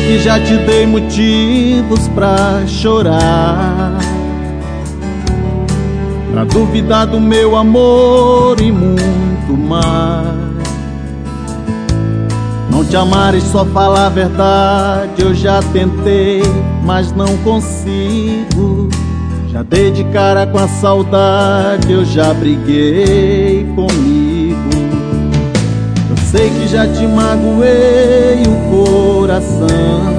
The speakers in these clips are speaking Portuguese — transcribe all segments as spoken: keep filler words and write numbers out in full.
que já te dei motivos pra chorar, pra duvidar do meu amor e muito mais. Não te amar e só falar a verdade, eu já tentei, mas não consigo. Já dei de cara com a saudade, eu já briguei comigo. Eu sei que já te magoei o coração,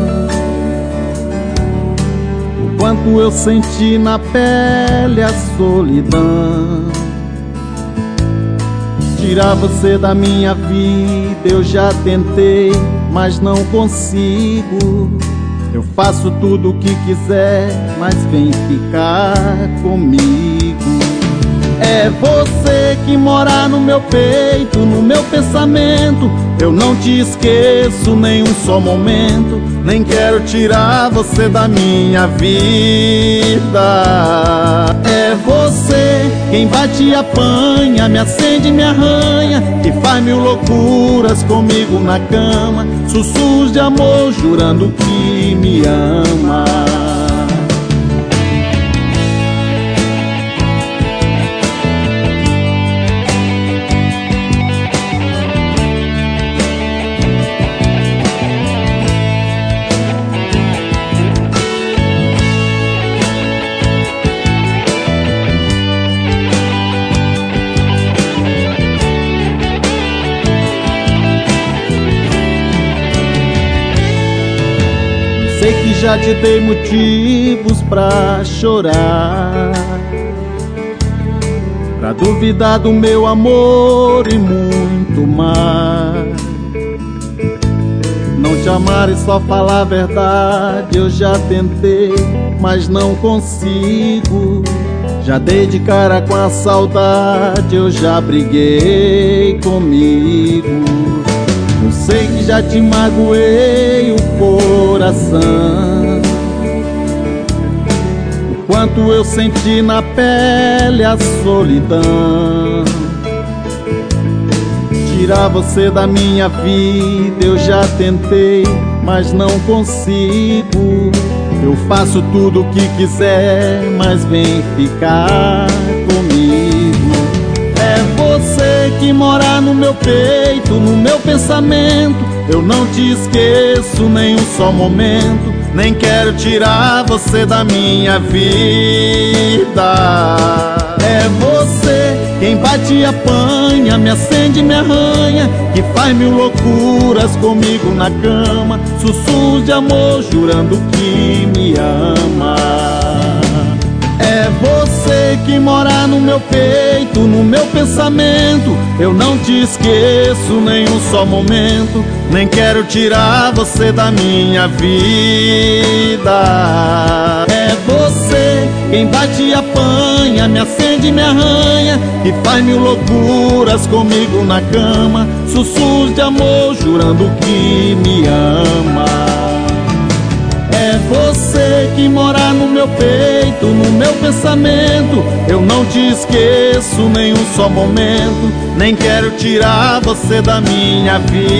o quanto eu senti na pele a solidão. Tirar você da minha vida eu já tentei, mas não consigo. Eu faço tudo o que quiser, mas vem ficar comigo. É você que mora no meu peito, no meu pensamento. Eu não te esqueço nem um só momento, nem quero tirar você da minha vida. É você quem bate e apanha, me acende e me arranha, que faz mil loucuras comigo na cama, sussurros de amor jurando que me ama. Sei que já te dei motivos pra chorar, pra duvidar do meu amor e muito mais. Não te amar e só falar a verdade, eu já tentei, mas não consigo. Já dei de cara com a saudade, eu já briguei comigo. Eu sei que já te magoei o coração, o quanto eu senti na pele a solidão. Tirar você da minha vida eu já tentei, mas não consigo. Eu faço tudo o que quiser, mas vem ficar comigo. É você que mora no meu peito, no meu pensamento. Eu não te esqueço nem um só momento, nem quero tirar você da minha vida. É você quem bate e apanha, me acende e me arranha, que faz mil loucuras comigo na cama, sussurros de amor jurando que me ama. É você que mora no meu peito, no meu pensamento. Eu não te esqueço nem um só momento, nem quero tirar você da minha vida. É você quem bate e apanha, me acende e me arranha, que faz mil loucuras comigo na cama, sussurros de amor jurando que me ama. É você que mora no meu peito, no meu pensamento. Eu não te esqueço nem um só momento, nem quero tirar você da minha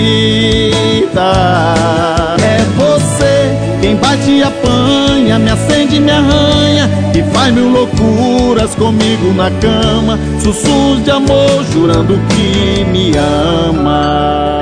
vida. É você quem bate e apanha, me acende e me arranha, que faz mil loucuras comigo na cama, sussurros de amor jurando que me ama.